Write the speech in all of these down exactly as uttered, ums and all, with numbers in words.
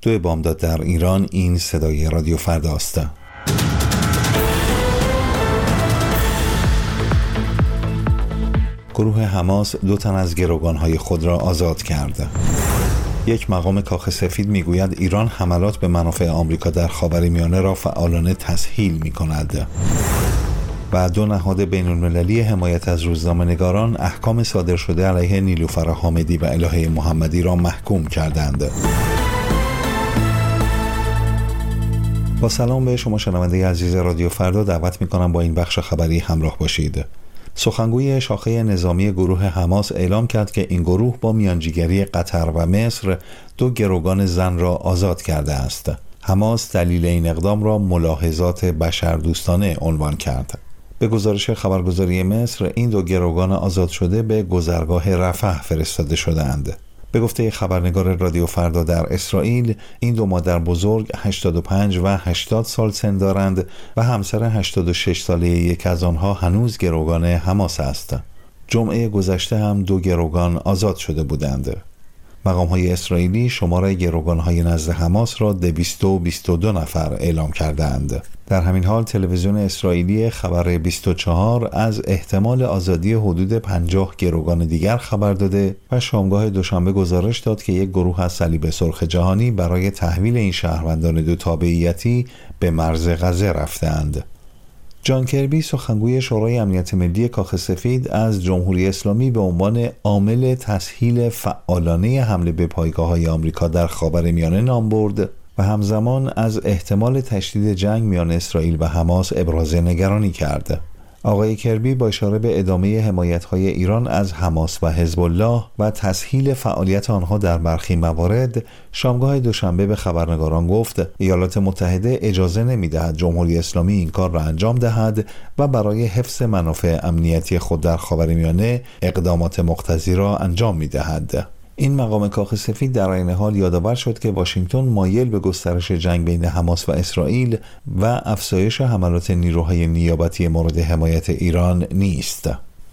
دو بامداد در ایران. این صدای رادیو فرداست. گروه حماس دو تن از گروگان‌های خود را آزاد کرد. یک مقام کاخ سفید میگوید ایران حملات به منافع آمریکا در خاورمیانه را فعالانه تسهیل می‌کند. و دو نهاد بین‌المللی حمایت از روزنامه‌نگاران احکام صادر شده علیه نیلوفر حامدی و الهه محمدی را محکوم کردند. با سلام به شما شنونده عزیز رادیو فردا، دعوت می‌کنم با این بخش خبری همراه باشید. سخنگوی شاخه نظامی گروه حماس اعلام کرد که این گروه با میانجیگری قطر و مصر دو گروگان زن را آزاد کرده است. حماس دلیل این اقدام را ملاحظات بشردوستانه عنوان کرد. به گزارش خبرگزاری مصر، این دو گروگان آزاد شده به گذرگاه رفح فرستاده شده‌اند. به گفته خبرنگار رادیو فردا در اسرائیل، این دو مادر بزرگ هشتاد و پنج و هشتاد سال سن دارند و همسر هشتاد و شش ساله یک از آنها هنوز گروگان حماس است. جمعه گذشته هم دو گروگان آزاد شده بودند. مقام‌های اسرائیلی شمار گروگان‌های نزد حماس را دویست و بیست و دو نفر اعلام کردند. در همین حال تلویزیون اسرائیلی خبر بیست و چهار از احتمال آزادی حدود پنجاه گروگان دیگر خبر داده و شامگاه دوشنبه گزارش داد که یک گروه از صلیب سرخ جهانی برای تحویل این شهروندان دو تابعیتی به مرز غزه رفتند. جان کربی، سخنگوی شورای امنیت ملی کاخ سفید، از جمهوری اسلامی به عنوان عامل تسهیل فعالانه حمله به پایگاه‌های آمریکا در خاورمیانه نام برد و همزمان از احتمال تشدید جنگ میان اسرائیل و حماس ابراز نگرانی کرد. آقای کربی با اشاره به ادامه حمایت‌های ایران از حماس و حزب الله و تسهیل فعالیت آنها در برخی موارد، شامگاه دوشنبه به خبرنگاران گفت ایالات متحده اجازه نمی‌دهد جمهوری اسلامی این کار را انجام دهد و برای حفظ منافع امنیتی خود در خاورمیانه اقدامات مقتضی را انجام می‌دهد. این مقام کاخ سفید در عین حال یادآور شد که واشنگتن مایل به گسترش جنگ بین حماس و اسرائیل و افزایش حملات نیروهای نیابتی مورد حمایت ایران نیست.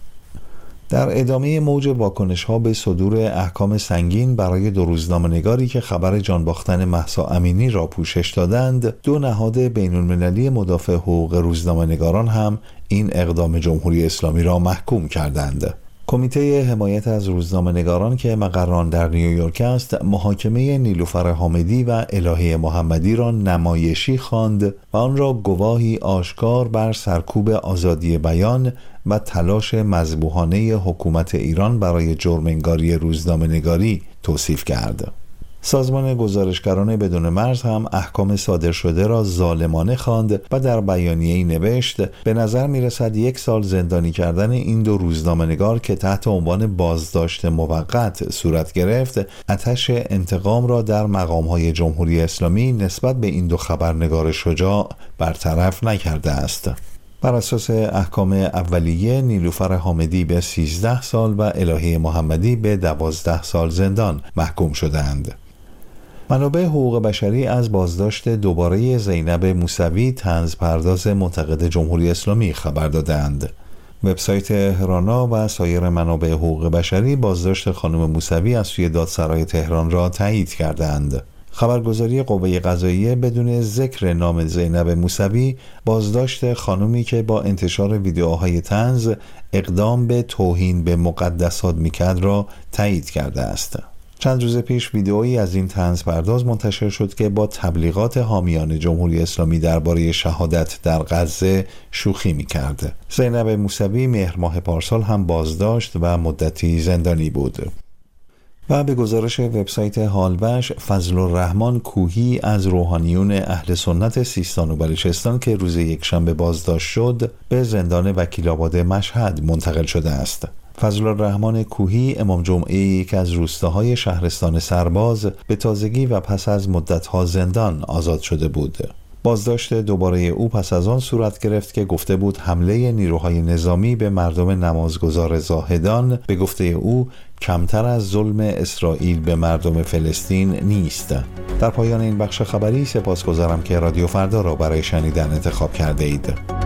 در ادامه موج واکنش‌ها به صدور احکام سنگین برای دو روزنامه‌نگاری که خبر جان باختن مهسا امینی را پوشش دادند، دو نهاد بین‌المللی مدافع حقوق روزنامه‌نگاران هم این اقدام جمهوری اسلامی را محکوم کردند. کمیته حمایت از روزنامه‌نگاران که مقر آن در نیویورک است، محاکمه نیلوفر حامدی و الهه محمدی را نمایشی خواند و آن را گواهی آشکار بر سرکوب آزادی بیان و تلاش مذبوحانه حکومت ایران برای جرم‌انگاری روزنامه‌نگاری توصیف کرد. سازمان گزارشگران بدون مرز هم احکام صادر شده را ظالمانه خواند و در بیانیه‌ای نوشت به نظر می‌رسد یک سال زندانی کردن این دو روزنامه‌نگار که تحت عنوان بازداشت موقت صورت گرفت، آتش انتقام را در مقام‌های جمهوری اسلامی نسبت به این دو خبرنگار شجاع برطرف نکرده است. بر اساس احکام اولیه، نیلوفر حامدی به سیزده سال و الهه محمدی به دوازده سال زندان محکوم شدند. منابع حقوق بشری از بازداشت دوباره زینب موسوی، طنز پرداز معتقد جمهوری اسلامی، خبر دادند. وبسایت هرانا و سایر منابع حقوق بشری بازداشت خانم موسوی از سوی دادسرای تهران را تایید کردند. خبرگزاری قوه قضاییه بدون ذکر نام زینب موسوی بازداشت خانمی که با انتشار ویدیوهای طنز اقدام به توهین به مقدسات میکرد را تایید کرده است. چند روز پیش ویدئویی از این طنز پرداز منتشر شد که با تبلیغات حامیان جمهوری اسلامی درباره شهادت در غزه شوخی می‌کرد. زینب موسوی مهر ماه پارسال هم بازداشت و مدتی زندانی بود. و به گزارش وبسایت حالوش، فضل الرحمن کوهی از روحانیون اهل سنت سیستان و بلوچستان که روز یکشنبه بازداشت شد، به زندان وکیل‌آباد مشهد منتقل شده است. فضل الرحمن کوهی امام جمعه یک از روستاهای شهرستان سرباز به تازگی و پس از مدت‌ها زندان آزاد شده بود. بازداشت دوباره او پس از آن صورت گرفت که گفته بود حمله نیروهای نظامی به مردم نمازگزار زاهدان به گفته او کمتر از ظلم اسرائیل به مردم فلسطین نیست. در پایان این بخش خبری سپاسگزارم که رادیو فردا را برای شنیدن انتخاب کرده اید.